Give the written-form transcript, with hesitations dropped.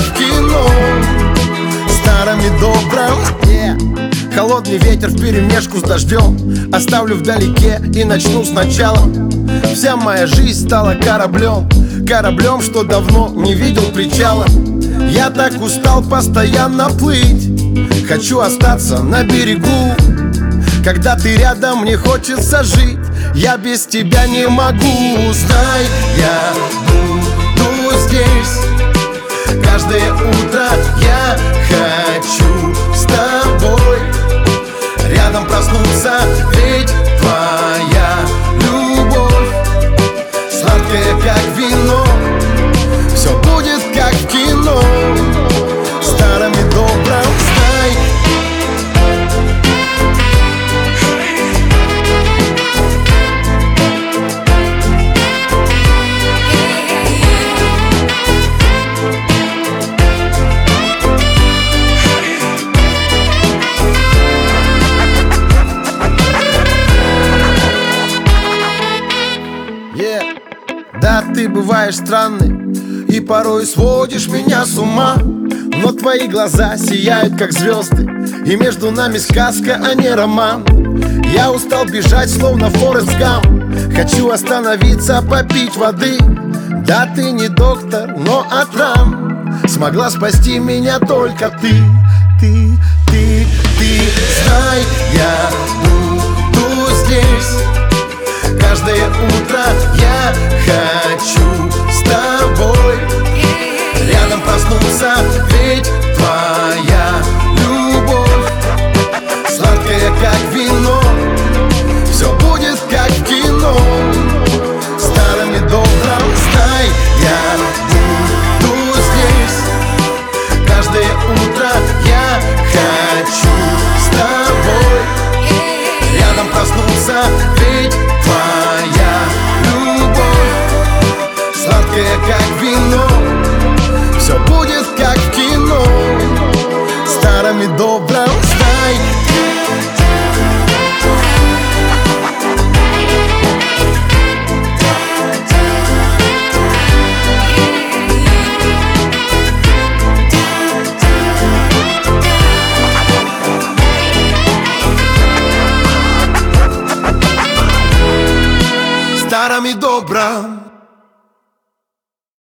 в кино, старом и добром. Холодный ветер вперемешку с дождем оставлю вдалеке и начну сначала. Вся моя жизнь стала кораблем, кораблем, что давно не видел причала. Я так устал постоянно плыть, хочу остаться на берегу. Когда ты рядом, мне хочется жить, я без тебя не могу. Знай, я буду здесь каждое утро, я хочу с тобой рядом проснуться, ведь твоя любовь сладкая, как вино. Все будет как в кино, старом и добром. Знай, да, ты бываешь странный и порой сводишь меня с ума, но твои глаза сияют, как звезды, и между нами сказка, а не роман. Я устал бежать, словно Форест Гамп, хочу остановиться, попить воды. Да, ты не доктор, но от ран смогла спасти меня только ты. Знай, я буду здесь каждое утро, я хочу с тобой рядом проснуться, ведь твоя любовь сладкая, как вино. Все будет как в кино, старом и добром. Знай, я буду здесь каждое утро, я хочу с тобой рядом проснуться, ведь твоя любовь сладкая, как вино. Все будет как в кино, старом и добром. Знай, старом и добром.